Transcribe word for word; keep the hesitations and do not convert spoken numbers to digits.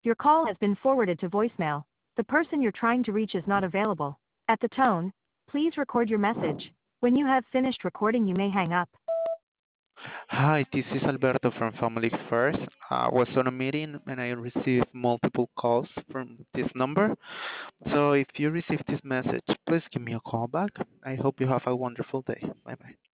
Your call has been forwarded to voicemail. The person you're trying to reach is not available. At the tone, please record your message. When you have finished recording, you may hang up. Hi, this is Alberto from Family First. I was on a meeting and I received multiple calls from this number. So if you receive this message, please give me a call back. I hope you have a wonderful day. Bye bye.